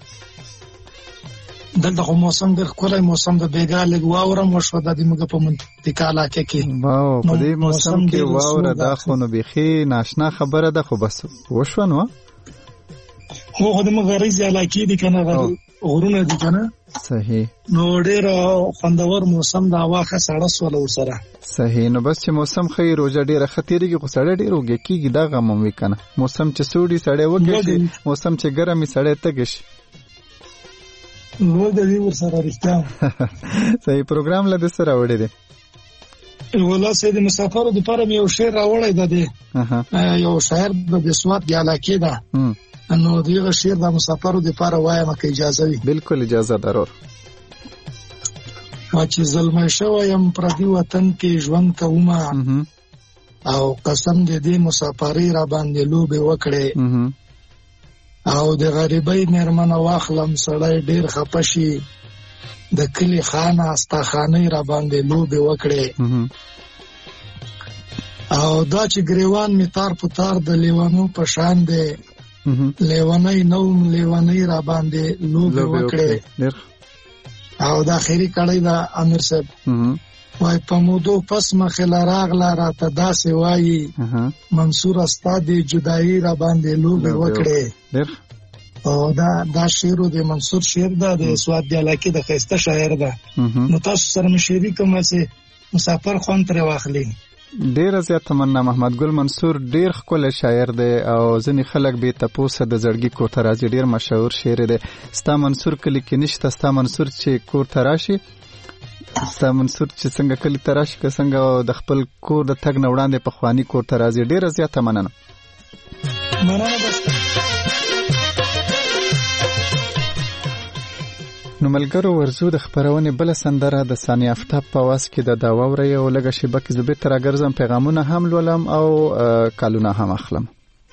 دلته موسم ډېر کولای موسم د بیګا لګ واورم وشو د دې موږ په منطقه علاقه کې واو په دې موسم کې واوره دا خو نو بيخي ناشنا خبره ده خو بس وشو نو هو خو د مغربي علاقې دي کنه غرونه دي کنه صحیح نو ډېر خوندور موسم دا واخه ساړه سول سره صحیح نو بس چې موسم خیر روزه ډېر خطرېږي خو سړی ډېر وګي کیږي دا غم وي کنه موسم چې سوړي سړی وګي موسم چې ګرمي سړی تګش نو د دې ور سره رښتیا صحیح پروګرام لده سره وړي دي ولا سید مسافر د پاره یو شعر راوړی ده یو شاعر د سواد د علاقې ده نو دغه شعر د مسافرو د پاره وایم که اجازه وي بالکل اجازه ضرور وا چې ظلم شوم پر دې وطن کې ژوند کوم او قسم دې دې مسافرۍ را باندې لوبه وکړې او د غریبۍ مېرمنه واخلم سړی ډېر خپشي د کلی خانه استخانه را باندې لوبه وکړې او دا چې گریوان می تار په تار د لیوانو په شان دی لیوانای نوم لیوانای را باندې لوبه وکړې او دا خیری کړی دا امیر صاحب وای په مودو پس مخې له راغله راته داسې وایي منصور استا د جدایي را باندې لوبې وکړې. او دا دا شعر د منصور شعر ده د سواد دی علاقې د ښایسته شاعر ده. نو تاسو سره مې شعري کوم چې مسافر خوند ترې واخلي. ډیره زیات تمنا. محمد ګل منصور ډیر ښکلی شاعر دی او ځینې خلک بې تپوسه د زړګي کور ته راځي. ډیر مشهور شعر دی. ستا منصور کلي کې نشته، ستا منصور چې کور ته راشي، ستا منصور چې څنګه کلي ته راشي که څنګه د خپل کور د تګ نه وړاندې پخواني کور ته راځي. ډیره زیاته مننه. نو ملګرو ورزو د خبرونې بل سندره د ثانیه افتاب په واس کې د داوا وري او لګه شیبه کې زبې تر راګرځم، پیغامونه هم لولم او کالونه هم اخلم.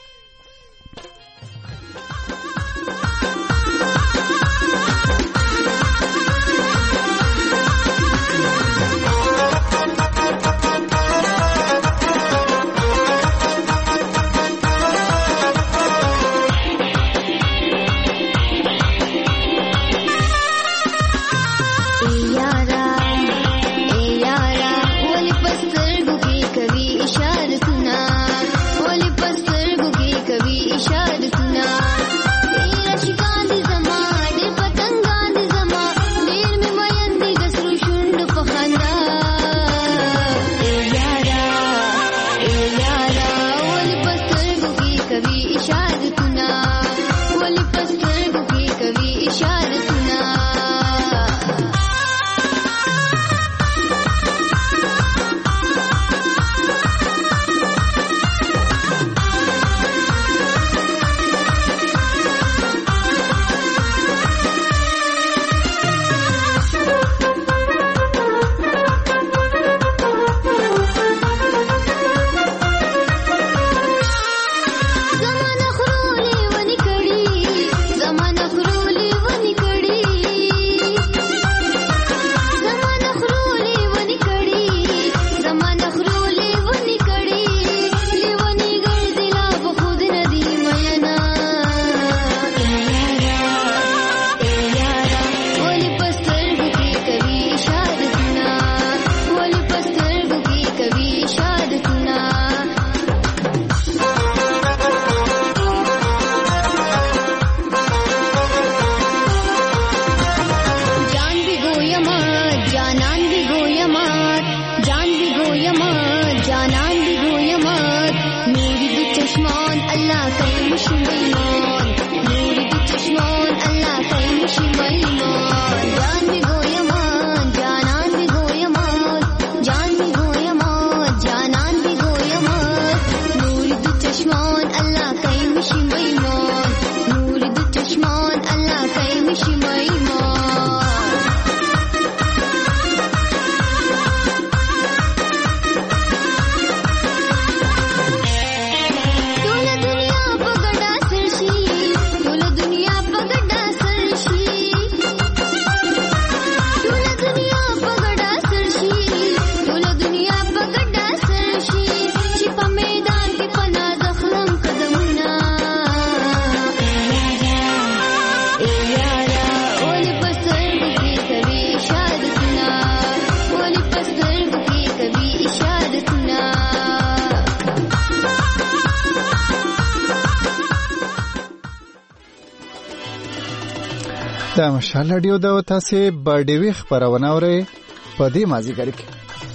دا مشال رادیو دا تاسو باډیوي خبرونه اورئ په دې مازیګر کې.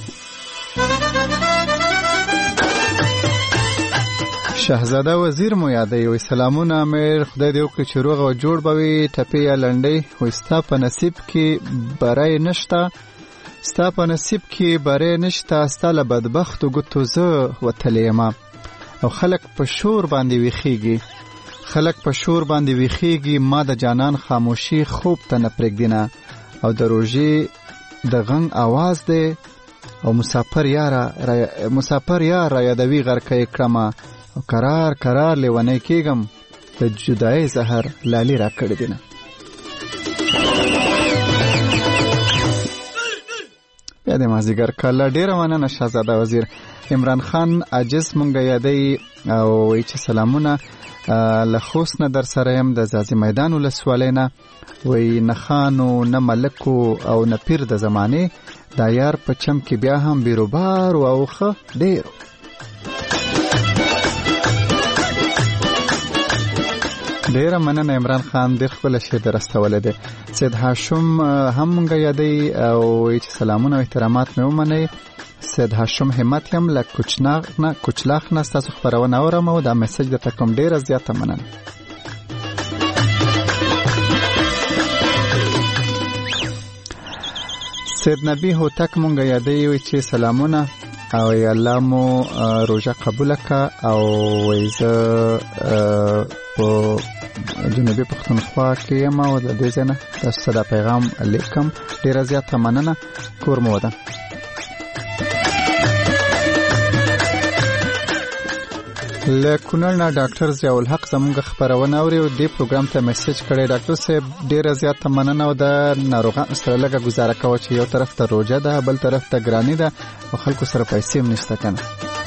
شهزاده وزیر مو یادوي وي سلامونه امیر خدای دې وکړي چې روغ او جوړ بوي ټپي یا لنډي وي ستا په نصیب کې برای نشتا ستا په نصیب کې برای نشتا ستا له بدبختو ګوتو زه وتلی یم او خلک په شور باندې ویخیږي خلک په شور باندې ویخیږي ما د جانان خاموشي خوب ته نه پرېږدینه او د روژې د غنګ आवाज دی او مسافر یار را مسافر یار را یادوي غرقې کړم او قرار قرار لیونی کېږم د جدای زهر لالي را کړې دینه. بیا د مازیګر کله ډیره مننه شهزاده وزیر. عمران خان عاجز مونږ یادوي او وایي چې سلامونه له خوست نه در سره یم د ځاځي میدان ولسوالۍ نه وایي نه خانو نه ملکو او نه پیر د زمانې دا یار په چم کې بیا هم بیروبار او خه ډیرو. ډیره مننه عمران خان د خپل شعر درستولې ده. سید هاشم هم مونږ یادې او چې سلامونه او احترامات مې ومنئ. سید هاشم همت یم له کوچناغ نه کوچلاخ نه ستاسو خبرونه اورم او دا میسج درته کوم. ډیره زیاته مننه. سید نبی هوتک مونږ یادې چې سلامونه او ای الله مو روزه قبول کا او وایزه په جنوبي پښتونخوا کې یم او د دې ځنه تاسو ته پیغام لیکم. ډیره زیاته مننه. کور مو ده. له کونړ نه ډاکټر ضیاء الحق زموږ خبرونه اوري او دې پروګرام ته میسج کړی. ډاکټر صاحب ډیره زیاته مننه او د ناروغانو سره لږه گزاره کوه چې یو طرف ته روزه ده بل طرف ته ګرانی ده او خلکو سره پیسې هم نشته کنه.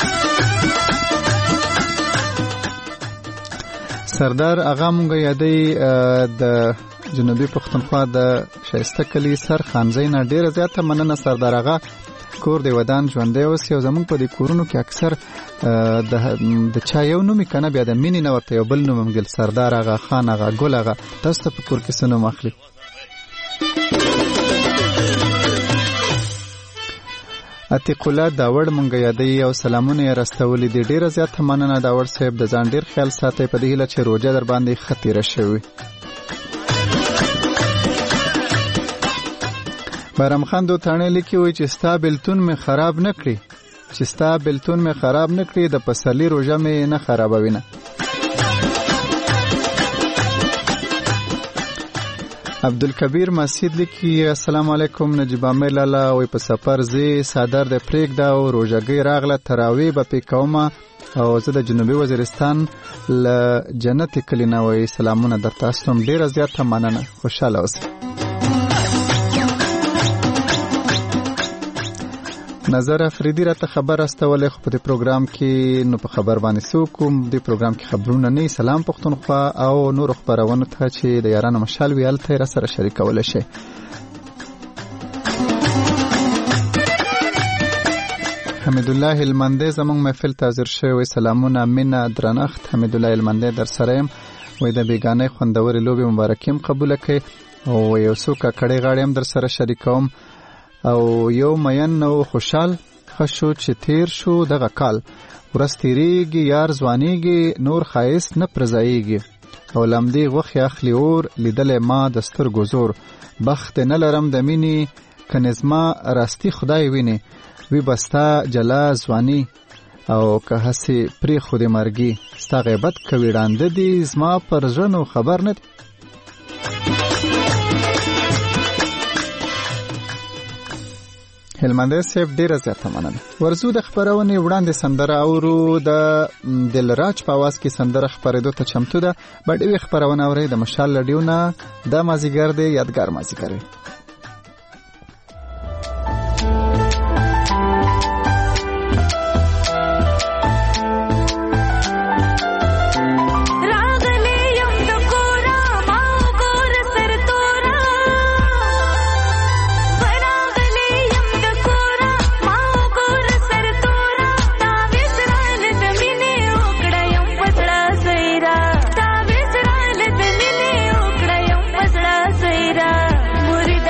سردار اغا مونږ یادې د جنوبي پښتونخوا د شایسته کلی سر خانزۍ نه ډیره زیاته مننه. سردار اغا کور دی ودان ژوندې اوس. یو زمونږ په دې کورونو کې اکثر د چا یو نوم کنه بیا د مینې نه ورته یو بل نوم هم ګل. سردار اغا، خان اغا، ګل اغا، تاسو ته په کور کې څه نوم اخلي؟ عتیق الله داوړ مونږ یادې او سلامونه یې رستولي دي. ډیره زیاته مننه داوړ صاحب. د ځان ډیر خیال ساتئ په دې هیله چې روزه در باندې خطیره شوي. بارم خان دو تانه لیکي وي چې ستا بلتون می خراب نکړي چې ستا بلتون می خراب نکړي د پسرلی روزه می نه خرابوي نه. عبدالکبیر مسجد لیکي السلام علیکم نجیب عامر لالا وي په سفر زی صادر د پریک دا او روزګي راغله تراوی به پکومه او زه د جنوبي وزیرستان ل جنت کلینا وي سلامونه در تاسو ډیر زیاته مننه. خوشاله اوسئ. نظر افریدی راته خبر استولې خو په دې پروګرام کې نو په خبر باندې سو کوم. دې پروګرام کې خبرونه نه. سلام پښتونخوا او نور خبرونه ته چې د یارانو مشال ویل ته را سره شریکول شي. حمید الله هلمندی زموږ محفل ته حاضر شوی. سلامونه مینا درنښت. حمید الله هلمندی در سره يم. وې د بیگانه خوندوري لوبي مبارکیم قبول کړئ او یو څو کړي غاړي هم در سره شریکوم او یو مین نو خوشحال خشو چې تیر شو دغه کال ورستېریږي یار ځوانیږي نور خایس نه پرځایږي او لمدی غوخ اخلي اور لیدل ما د سترګو زور بخت نه لرم د مینې کنزما راستی خدای ویني وی بستا جلا ځواني او که هسي پری خود مرګي ستا غیبت کوي وړاندې دي زما پر ژوند خبر نه. هلمندی صاحب ډیره زیاته مننه. ورزو د خبرونه وړاندې سندره اورو د دلراج په आवाज کې سندره خبرېدو ته چمتو ده. بډې خبرونه اوري د مشال لډیونه د مازیګر دی یادګار مازیګر. मुरी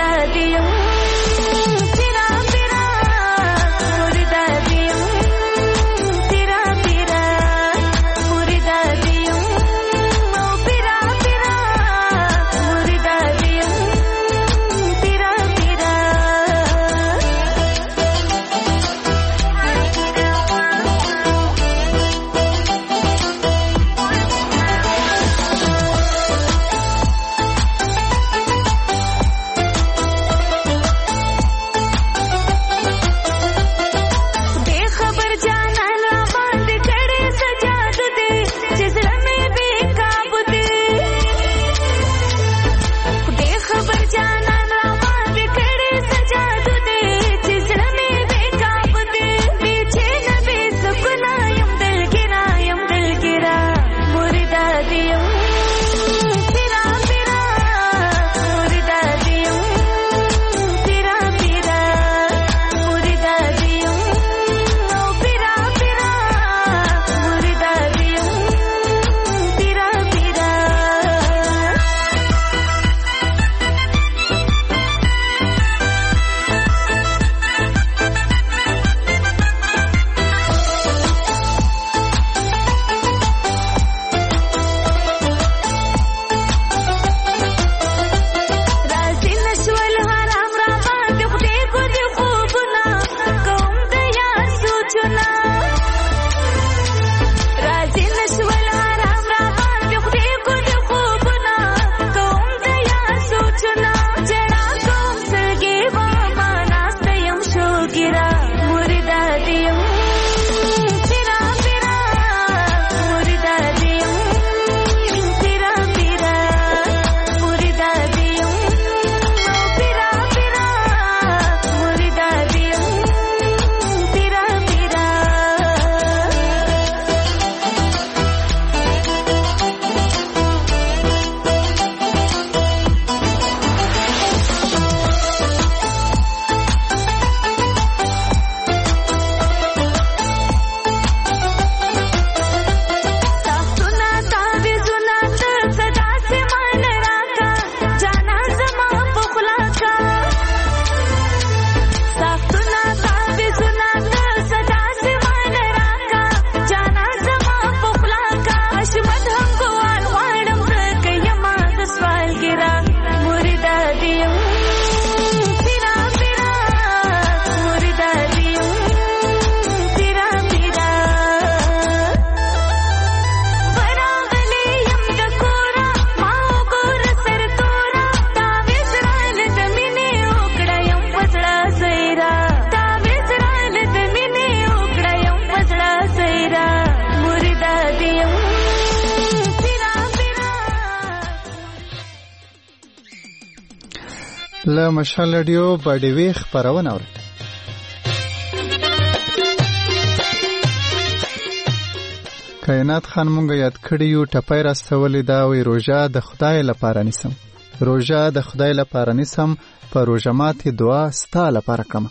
له مشال رادیو باډوي خبرونه اوري. کائنات خان مونږ یاد کړی یو ټپای راستولې دا وی روژه د خدای لپاره نیسم. روژه د خدای لپاره نیسم په روژه ماتې دعا ستا لپاره کوم.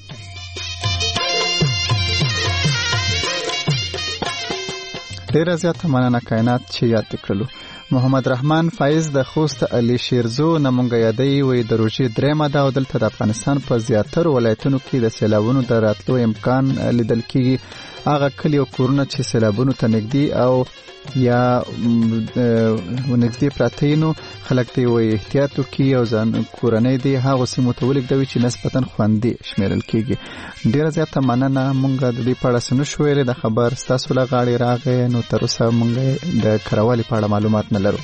ډیره زیاته مننه کائنات چې یاد کړلو. محمد رحمان فایز د خوست علي شیرزو نمونږ یادی وی د روژې درېمه ده او دلته د افغانستان په زیاترو ولایتونو کې د سیلابونو د راتلو امکان لیدل کیږي. هغه کلی او کورونه چې سیلابونو ته نږدې او یا ونږدې پراته نو خلک دی وی احتیاط وکړي او ځان کورنۍ دی هغه سیمو ته ولېږدوي چې نسبتاً خوندي شمیرل کیږي. ډیره زیاته مننه. مونږ د دې په اړه څه نشو ویلی، د خبر ستاسو له غاړې راغی نو تر اوسه مونږ د کروالي په اړه معلومات نه لرو.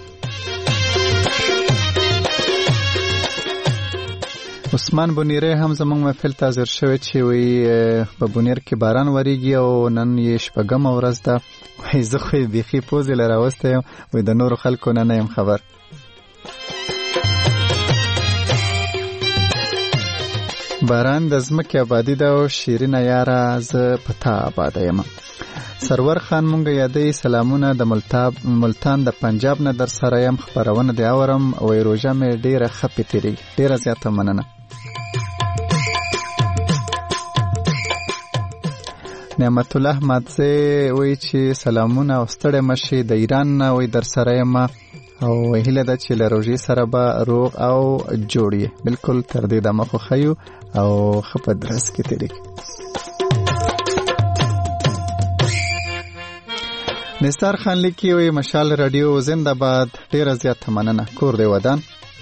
عثمان بونیره هم زمونږ محفل ته حاضر شوی چې وی په بونیر کې باران وریږي او نن یې شپږمه ورځ ده. وی زه خو یې بیخي پوزې له راوستی یم، وی د نورو خلکو نه نه یم خبر. باران د ځمکې آبادي ده او شیرینه یاره زه په تا آباده یم. سرور خان مونږ یادی سلامونه د ملتان د پنجاب نه در سره یم، خبرونه دی اورم وی روژه مې ډیره ښه تیریږي. ډیره زیاته مننه. نعمت الله ماتزه وی چې سلامونه او ستړی مشي د ایران نه وی در سره یم او هیله ده چې له روژې سره به روغ او جوړ یې. بالکل تر دې دمه خو ښه او ښه په درس کې تیریږي. نثار خان لیکي وی مشال رادیو زنده باد. ډیره زیاته مننه. کور دی ودان.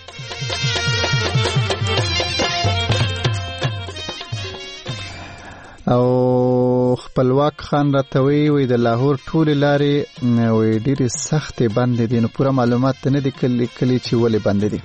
او خپلواک خان راتوي وی د لاهور ټول لارې وی ډیره سخت بند دي نو پوره معلومات نه دي کلی کلی چې ولې بند دي.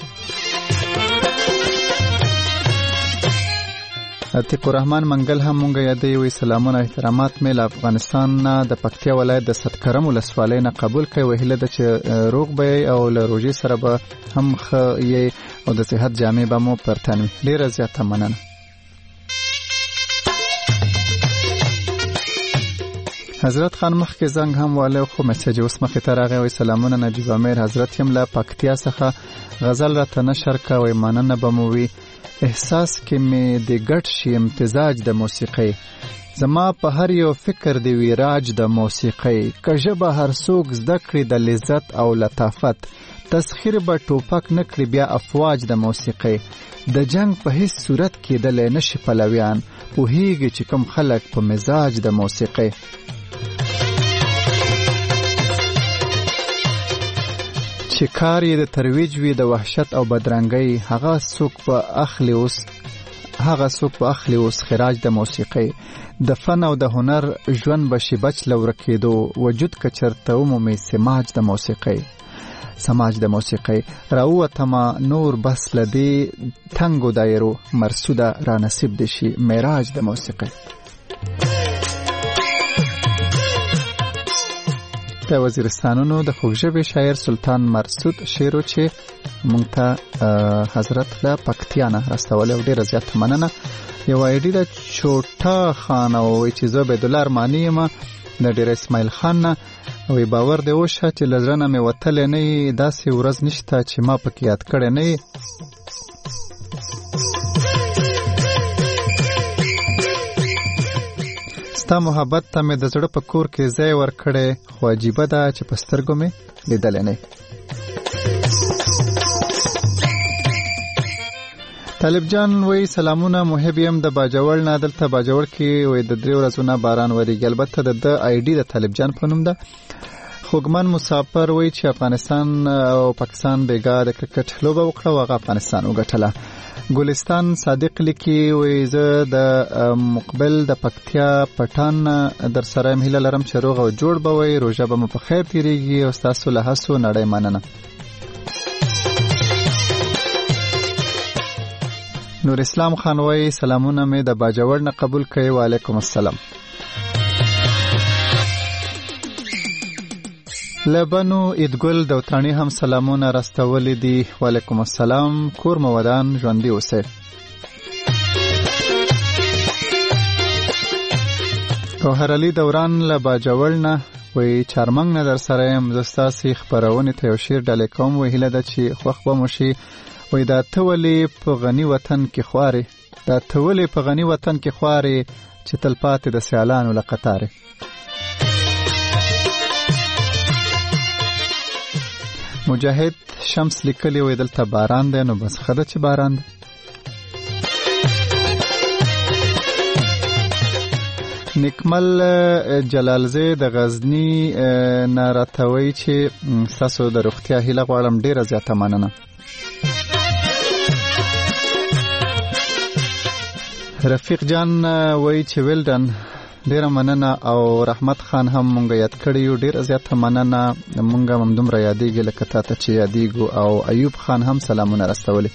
عتیق الرحمن منګل هم مونږ یادی وی سلامونه احترامات مې له افغانستان نه د پکتیا ولایت د صدکرم ولسوالۍ نه قبول کړي. وهله د چې روغ به او له روژې سره به هم ښه یې او د صحت جامې به مو پرتن وي. ډیره زیاته مننه. حضرت خان مخکې زنګ هم واله خو میسج اوس مخې ته راغی. وی سلامونه نجیب امیر حضرت یم له پکتیا څخه غزل راته نشر کوي. مننه به مو وي. احساس کې مې د ګډ شي امتزاج د موسیقۍ، زما په هر یو فکر دی ویراج د موسیقۍ. که ژبه هر څوک زده کړي د لذت او لطافت، تسخیر به ټوپک نه کړي بیا افواج د موسیقۍ. د جنگ په هیڅ صورت کېدلی نشي پلویان، پوهیږي چې کوم خلک په مزاج د موسیقۍ. چې کار یې د ترویج وي د وحشت او بدرنګۍ، هغه څوک په اخلي اوس هغه څوک په اخلي اوس خراج د موسیقۍ. د فن او د هنر ژوند بشي بچ لورکېدو، وجود که چرته ومومي سماج د موسیقۍ. سماج د موسیقۍ راووتمه نور بس لدې تنګو دایرو، مرسوده را نصیب دي شي معراج د موسیقۍ. د وزیرستانونو د خوږژبې شاعر سلطان مرسود شعرو چې مونږ ته حضرت له پکتیا نه راستولی او ډېره زیاته مننه. یو آیډي ده چوټا خان او وایي چې زه عبیدالله ارماني یم د ډېر اسماعیل خان نه. وایي باور دې وشه چې له زړه نه مې وتلی نه یې، داسې ورځ نشته چې ما پکې یاد کړی نه یې. ستا محبت ته مې د زړه په کور کې ځای ورکړی، خو عجیبه ده چې په سترګو مې لیدلی نه. طالب جان وی سلامونه محب یم د باجوړ نه. دلته باجوړ کې وی د درې ورځو نه باران وریږي. البته د آی ډي د طالب جان په نوم ده. خوږمن مسافر وی چې افغانستان او پاکستان بیګا د کرکټ لوبه وکړه او هغه افغانستان وګټله. ګلستان صادق لیکي وی زه د مقبل د پکتیا پټان در سره هیله لرم چې روغ او جوړ به وي، روژه به مو په خیر تیریږي او ستاسو له هڅو نړۍ مننه. نور اسلام خان وی سلامونه مې د باجوړ نه قبول کړئ. وعلیکم السلام. لبنو ایدګل د وطنی هم سلامونه راستولې دي. وعلیکم السلام. کور مو ودان ژوندي اوسئ. ګوهر علي دوران له باجوړ نه وی چارمنګ نه در سره یم. زه ستاسې خپرونې ته یو شعر ډالۍ کوم. وی هیله ده چې خوښ به مو شي. وی دا ته ولې په غني وطن کې خوارې، دا ته ولې په غني وطن کې خوارې، چې تل پاتې د سیالانو له قطارې. مجاهد شمس لیکلی وی دلته باران دی، نو بس ښه ده چې باران دی. نکمل جلالزی د غزنی نه راته وایي چې ستاسو د روغتیا هیله غواړم. ډېره زیاته مننه. رفیق جان وایي چې ویلډن، ډېره مننه. او رحمت خان هم مونږ یاد کړی یو، ډېره زیاته مننه. مونږ هم دومره یادېږي لکه تا ته چې یادېږو. او ایوب خان هم سلامونه راستولي.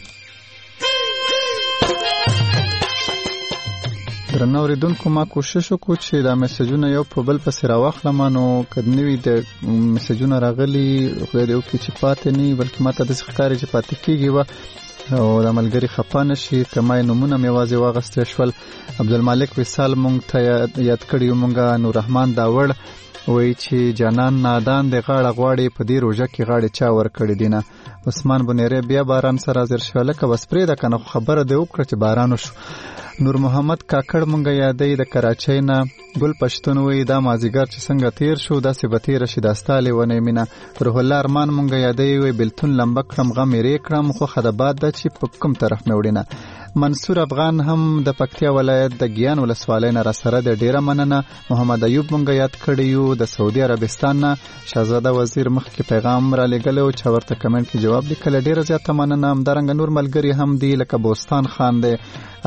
درنه اوریدونکو، ما کوشش وکړو چې دا میسجونه یو په بل پسې راواخلم، نو که نوي د میسجونه راغلي خدای دې وکړي چې پاتې نه، بلکې ما ته داسې ښکاري چې پاتې کېږي وه او د ملګري خفه نه شي. که ما یې نومونه مې یوازې واغستی شول. عبدالمالک وصال مونږ ته یاد کړي یو. مونږ نوررحمان داوړ وایي چې جانان نادان د غاړه غواړي، په دې روژه کې غاړې چا ورکړې دي نه. عثمان بنیری بیا باران سره حاضر شوی. لکه بس پرېږده که نه، خبره دې وکړه چې باران وشو. نور محمد کاکړ مونږ یادوي د کراچۍ نه. ګل پښتون وایي دا مازدیګر چې څنګه تیر شو داسې به تیره شي دا ستا لیونۍ مینه. روح الله ارمان مونږ یادوي وایي بېلتون لمبه کړم غم یې رې کړم، خو ښه د باد ده چې په کوم طرف مې وړینه. منصور افغان هم د پکتیا ولایت د ګیان ولسوالۍ نه راسره د ډېره مننه. محمد ایوب مونږ یاد کړی یو د سعودي عربستان نه. شهزاده وزیر مخکې پیغام را لېږلی چا ورته کمنټ کې جواب لیکلی، ډېره زیاته مننه. همدارنګه نور ملګري هم دي لکه بوستان خان دی،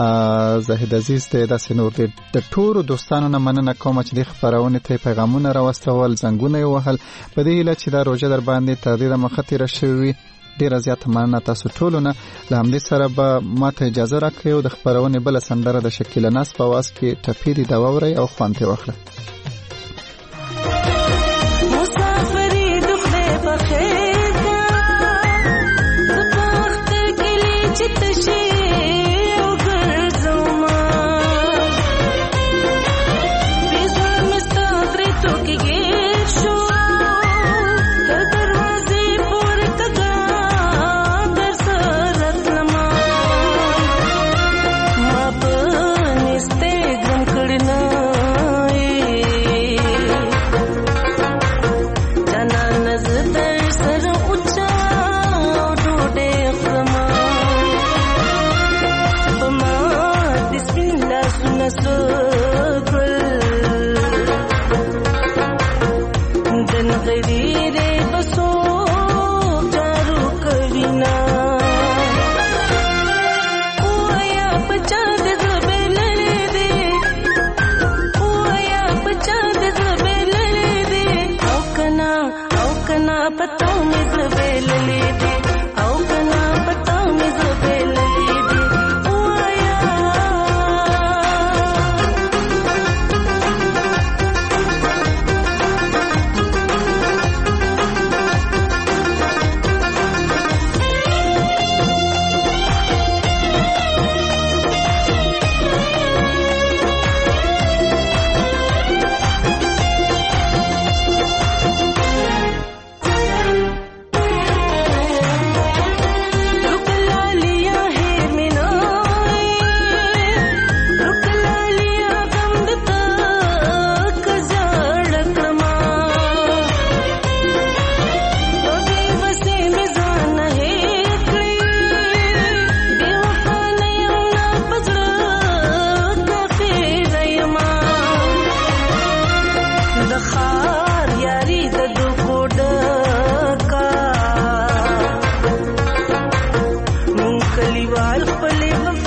زاهد عزیز دی، داسې نور دی. د ټولو دوستانو نه مننه کومه چې دې خپرونې ته پیغامونه راوستول، زنګونه یې وهل، په دې هیله چې دا روژه در باندې تر ډېره مخه تېره شوې وي. ډېره زیاته مننه تاسو ټولو نه. له همدې سره به ما ته اجازه راکړئ او د خپرونې بله سندره د شکیله ناز په اواز کې ټپې دي دا واورئ او خوند ترې واخلئ. کلیوال خپل